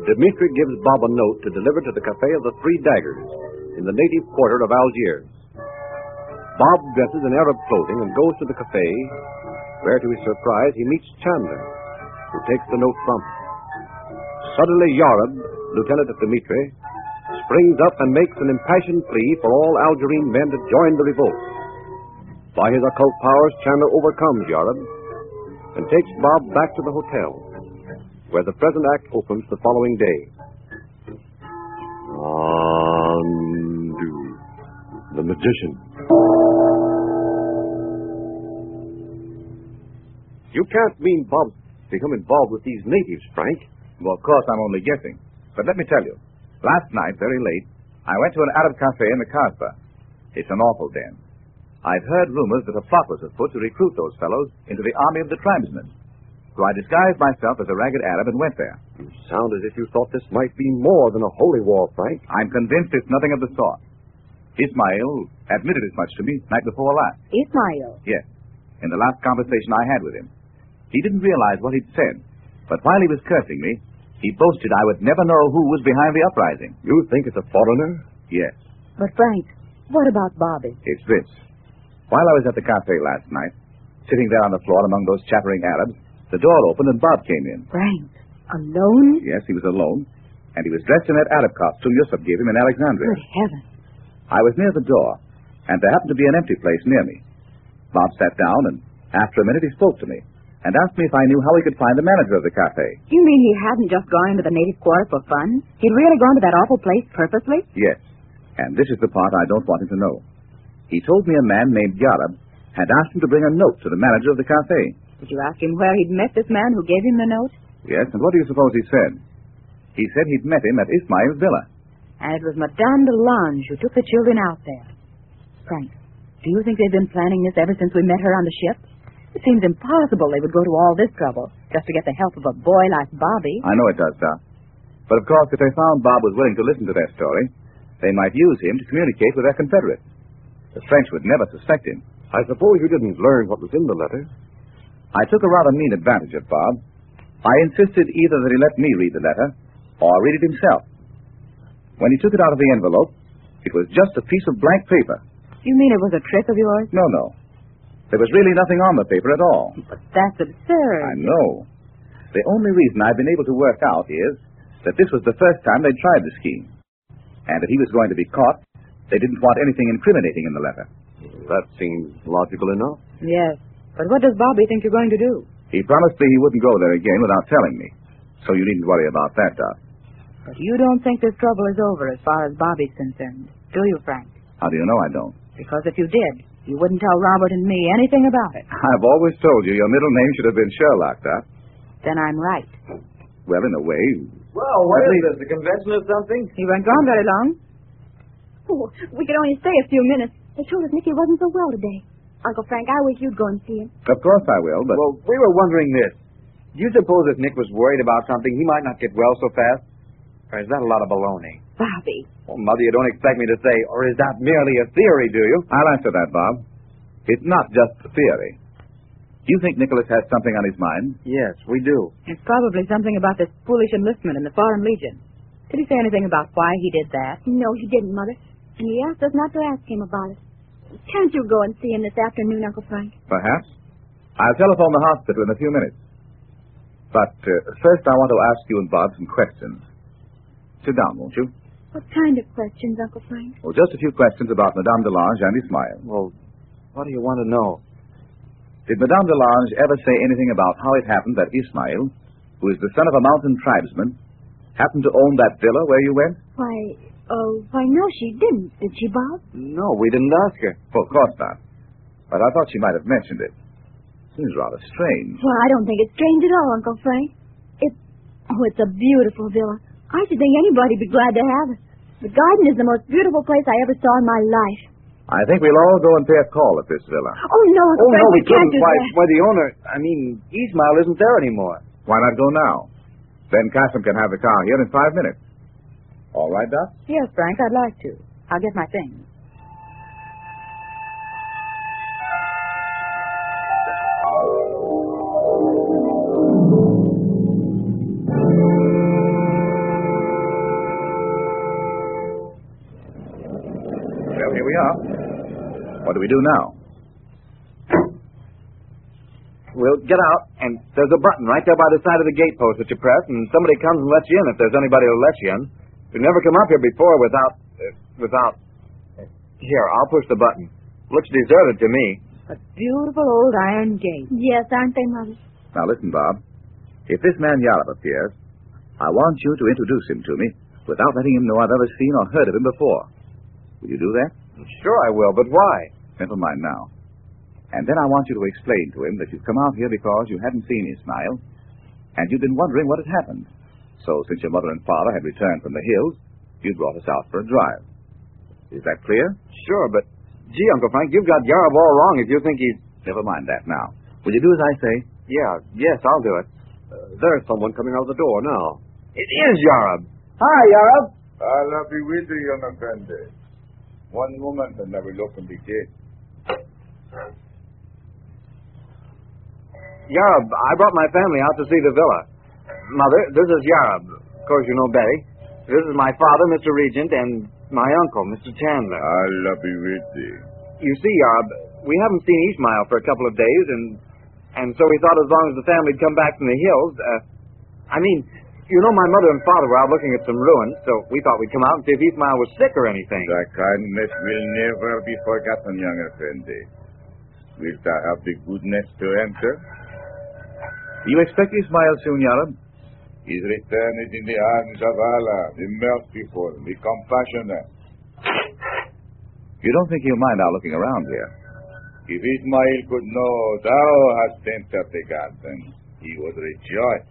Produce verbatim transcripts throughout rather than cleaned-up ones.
Dmitri gives Bob a note to deliver to the Cafe of the Three Daggers in the native quarter of Algiers. Bob dresses in Arab clothing and goes to the cafe, where, to his surprise, he meets Chandler, who takes the note from him. Suddenly, Yarab, lieutenant of Dmitri, springs up and makes an impassioned plea for all Algerine men to join the revolt. By his occult powers, Chandler overcomes Yarab and takes Bob back to the hotel, where the present act opens the following day. Andu, the magician. You can't mean Bob's become involved with these natives, Frank. Well, of course, I'm only guessing. But let me tell you, last night, very late, I went to an Arab cafe in the Kasbah. It's an awful den. I've heard rumors that a plot was afoot to recruit those fellows into the army of the tribesmen. So I disguised myself as a ragged Arab and went there. You sound as if you thought this might be more than a holy war, Frank. I'm convinced it's nothing of the sort. Ismail admitted as much to me night before last. Ismail? Yes, in the last conversation I had with him. He didn't realize what he'd said, but while he was cursing me, he boasted I would never know who was behind the uprising. You think it's a foreigner? Yes. But, Frank, what about Bobby? It's this. While I was at the cafe last night, sitting there on the floor among those chattering Arabs, the door opened and Bob came in. Frank, alone? Yes, he was alone, and he was dressed in that Arab costume Yusuf gave him in Alexandria. Good heaven. I was near the door, and there happened to be an empty place near me. Bob sat down, and after a minute he spoke to me and asked me if I knew how he could find the manager of the cafe. You mean he hadn't just gone into the native quarter for fun? He'd really gone to that awful place purposely? Yes, and this is the part I don't want him to know. He told me a man named Yarab had asked him to bring a note to the manager of the cafe. Did you ask him where he'd met this man who gave him the note? Yes, and what do you suppose he said? He said he'd met him at Ismail's villa. And it was Madame Delange who took the children out there. Frank, do you think they've been planning this ever since we met her on the ship? It seems impossible they would go to all this trouble just to get the help of a boy like Bobby. I know it does, Doc. But, of course, if they found Bob was willing to listen to their story, they might use him to communicate with their Confederates. The French would never suspect him. I suppose you didn't learn what was in the letter. I took a rather mean advantage of Bob. I insisted either that he let me read the letter or read it himself. When he took it out of the envelope, it was just a piece of blank paper. You mean it was a trick of yours? No, no. There was really nothing on the paper at all. But that's absurd. I know. The only reason I've been able to work out is that this was the first time they'd tried the scheme. And if he was going to be caught, they didn't want anything incriminating in the letter. That seems logical enough. Yes. But what does Bobby think you're going to do? He promised me he wouldn't go there again without telling me. So you needn't worry about that, Doc. But you don't think this trouble is over as far as Bobby's concerned, do you, Frank? How do you know I don't? Because if you did, you wouldn't tell Robert and me anything about it. I've always told you your middle name should have been Sherlock, Doc. Then I'm right. Well, in a way. Well, what is this, a convention or something? You weren't gone very long. Oh, we could only stay a few minutes. They told us Nicky wasn't so well today. Uncle Frank, I wish you'd go and see him. Of course I will, but... Well, we were wondering this. Do you suppose if Nick was worried about something, he might not get well so fast? Or is that a lot of baloney? Bobby. Well, Mother, you don't expect me to say, or is that merely a theory, do you? I'll answer that, Bob. It's not just a theory. Do you think Nicholas has something on his mind? Yes, we do. It's probably something about this foolish enlistment in the Foreign Legion. Did he say anything about why he did that? No, he didn't, Mother. And he asked us not to ask him about it. Can't you go and see him this afternoon, Uncle Frank? Perhaps. I'll telephone the hospital in a few minutes. But uh, first I want to ask you and Bob some questions. Sit down, won't you? What kind of questions, Uncle Frank? Well, just a few questions about Madame Delange and Ismail. Well, what do you want to know? Did Madame Delange ever say anything about how it happened that Ismail, who is the son of a mountain tribesman, happened to own that villa where you went? Why, oh, why, no, she didn't. Did she, Bob? No, we didn't ask her. Well, of course not. But I thought she might have mentioned it. Seems rather strange. Well, I don't think it's strange at all, Uncle Frank. It's, oh, it's a beautiful villa. I should think anybody'd be glad to have it. The garden is the most beautiful place I ever saw in my life. I think we'll all go and pay a call at this villa. Oh, no, Uncle Oh, Frank, no, we, we can't couldn't. do Why, that. why, the owner, I mean, Ismail isn't there anymore. Why not go now? Then Cassim can have the car here in five minutes. All right, Doc? Yes, Frank, I'd like to. I'll get my things. What do we do now? We'll get out, and there's a button right there by the side of the gate post that you press, and somebody comes and lets you in if there's anybody who'll let you in. We've never come up here before without... Uh, without... Uh, here, I'll push the button. Looks deserted to me. A beautiful old iron gate. Yes, aren't they, Mother? Now listen, Bob. If this man Yarab appears, I want you to introduce him to me without letting him know I've ever seen or heard of him before. Will you do that? Sure I will, but why? Never mind now. And then I want you to explain to him that you've come out here because you hadn't seen Ismail, and you've been wondering what had happened. So, since your mother and father had returned from the hills, you brought us out for a drive. Is that clear? Sure, but, gee, Uncle Frank, you've got Yarab all wrong if you think he's... Never mind that now. Will you do as I say? Yeah, yes, I'll do it. Uh, there's someone coming out of the door now. It is Yarab. Hi, Yarab. Allah be with you, young Effendi. One moment and I will open the gate. Yarab, I brought my family out to see the villa. Mother, this is Yarab. Of course, you know Betty. This is my father, Mister Regent, and my uncle, Mister Chandler. Allah be with thee. You see, Yarab, we haven't seen Ismail for a couple of days, and and so we thought as long as the family'd come back from the hills, uh, I mean, you know my mother and father were out looking at some ruins, so we thought we'd come out and see if Ismail was sick or anything. Thy kindness will never be forgotten, young Effendi. Wilt thou have the goodness to enter? Do you expect Ismail soon, Yarab? His return is in the hands of Allah, the merciful, the compassionate. You don't think he'll mind our looking around here? If Ismail could know thou hast entered the garden, he would rejoice.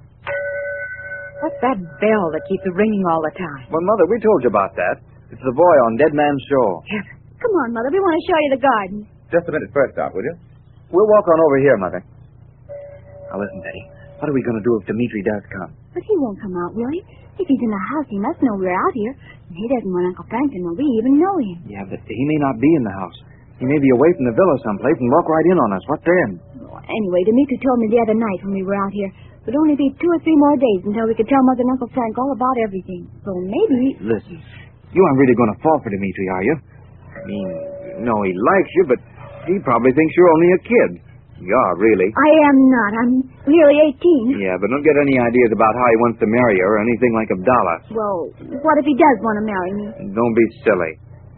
What's that bell that keeps ringing all the time? Well, Mother, we told you about that. It's the boy on Dead Man's Shore. Heaven. Come on, Mother. We want to show you the garden. Just a minute first, Aunt, will you? We'll walk on over here, Mother. Now, listen, Betty. What are we going to do if Dimitri does come? But he won't come out, will he? If he's in the house, he must know we're out here. And he doesn't want Uncle Frank to know we even know him. Yeah, but he may not be in the house. He may be away from the villa someplace and walk right in on us. What then? Oh, anyway, Dimitri told me the other night when we were out here it would only be two or three more days until we could tell Mother and Uncle Frank all about everything. So maybe... Listen, you aren't really going to fall for Dimitri, are you? I mean, no, he likes you, but he probably thinks you're only a kid. You are, really. I am not. I'm really eighteen. Yeah, but don't get any ideas about how he wants to marry her or anything like Abdallah. Well, what if he does want to marry me? Don't be silly.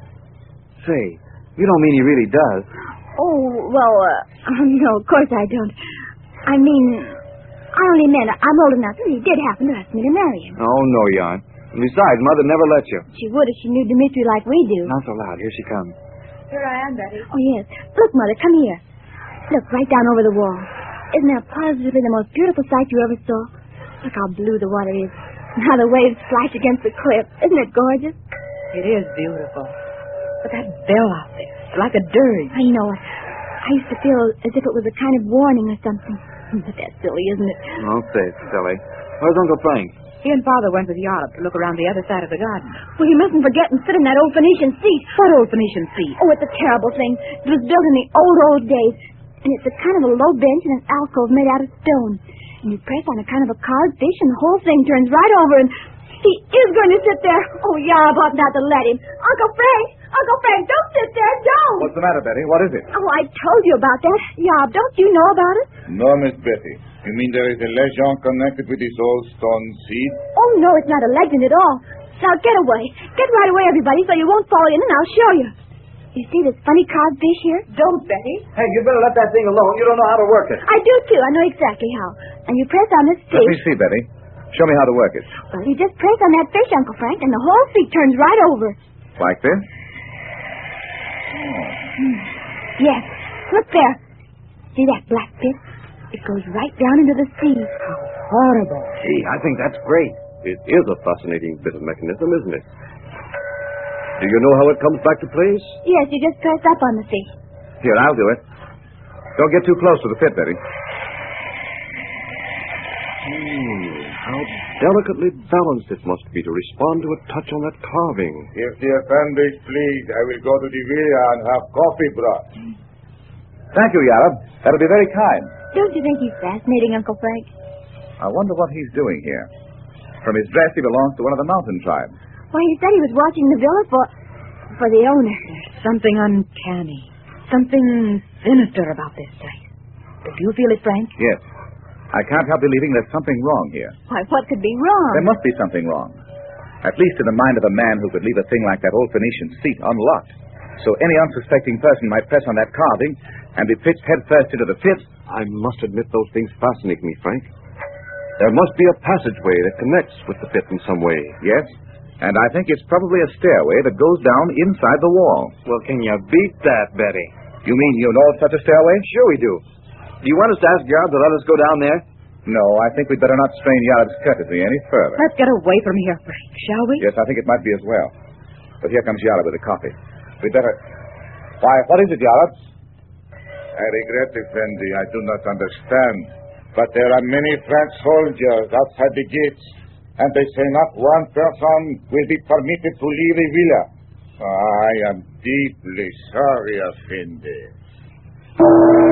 Say, you don't mean he really does? Oh, well, uh, no, of course I don't. I mean, I only meant I'm old enough that he did happen to ask me to marry him. Oh, no, you aren't. And besides, Mother never let you. She would if she knew Dimitri like we do. Not so loud. Here she comes. Here I am, Betty. Oh, yes. Look, Mother, come here. Look, right down over the wall. Isn't that positively the most beautiful sight you ever saw? Look how blue the water is, and how the waves flash against the cliff. Isn't it gorgeous? It is beautiful. But that bell out there, it's like a dirge. I know it. I used to feel as if it was a kind of warning or something. But that's silly, isn't it? Don't say it's silly. Where's Uncle Frank? He and Father went with Yarab to look around the other side of the garden. Well, you mustn't forget and sit in that old Phoenician seat. What old Phoenician seat? Oh, it's a terrible thing. It was built in the old, old days. And it's a kind of a low bench and an alcove made out of stone. And you press on a kind of a carved fish and the whole thing turns right over and he is going to sit there. Oh, Yarab ought not to let him. Uncle Frank! Uncle Frank, don't sit there. Don't! What's the matter, Betty? What is it? Oh, I told you about that. Yarab, don't you know about it? No, Miss Betty. You mean there is a legend connected with this old stone seat? Oh, no, it's not a legend at all. Now, get away. Get right away, everybody, so you won't fall in, and I'll show you. You see this funny carved fish here? Don't, Betty. Hey, you better let that thing alone. You don't know how to work it. I do, too. I know exactly how. And you press on this Let me fish. see, Betty. Show me how to work it. Well, you just press on that fish, Uncle Frank, and the whole seat turns right over. Like this? Yes. Look there. See that black pit? It goes right down into the sea. How horrible. Gee, I think that's great. It is a fascinating bit of mechanism, isn't it? Do you know how it comes back to place? Yes, you just press up on the fish. Here, I'll do it. Don't get too close to the pit, Betty. Hmm, how delicately balanced it must be to respond to a touch on that carving. If the Effendi is pleased, I will go to the villa and have coffee brought. Thank you, Yarab. That'll be very kind. Don't you think he's fascinating, Uncle Frank? I wonder what he's doing here. From his dress, he belongs to one of the mountain tribes. Why, he said he was watching the villa for... for the owner. There's something uncanny, something sinister about this place. Do you feel it, Frank? Yes. I can't help believing there's something wrong here. Why, what could be wrong? There must be something wrong. At least in the mind of a man who could leave a thing like that old Phoenician seat unlocked. So any unsuspecting person might press on that carving and be pitched headfirst into the pit. I must admit those things fascinate me, Frank. There must be a passageway that connects with the pit in some way. Yes, and I think it's probably a stairway that goes down inside the wall. Well, can you beat that, Betty? You mean you know of such a stairway? Sure we do. Do you want us to ask Yarb to let us go down there? No, I think we'd better not strain Yarb's courtesy any further. Let's get away from here, Frank, shall we? Yes, I think it might be as well. But here comes Yarb with the coffee. We'd better... Why, what is it, Yarb? I regret, Effendi. I do not understand. But there are many French soldiers outside the gates, and they say not one person will be permitted to leave the villa. I am deeply sorry, Effendi.